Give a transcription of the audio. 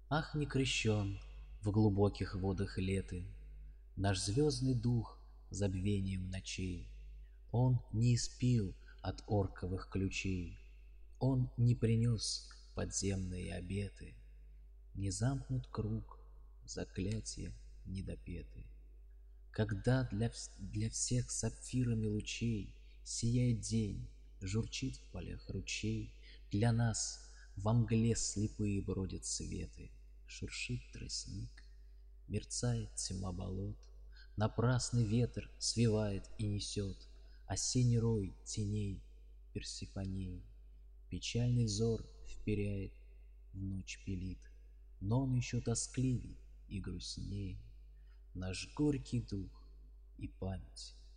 Ах, не крещен в глубоких водах леты Наш звездный дух забвением ночей. Он не испил от орковых ключей, Он не принес подземные обеты, Не замкнут круг, заклятия недопеты. Когда для всех сапфирами лучей Сияет день, журчит в полях ручей, Для нас во мгле слепые бродят светы, Шуршит тростник, мерцает тьма болот, Напрасный ветер свивает и несет Осенний рой теней Персифоней. Печальный взор вперяет, в ночь пелит, Но он еще тоскливей и грустней. Наш горький дух и память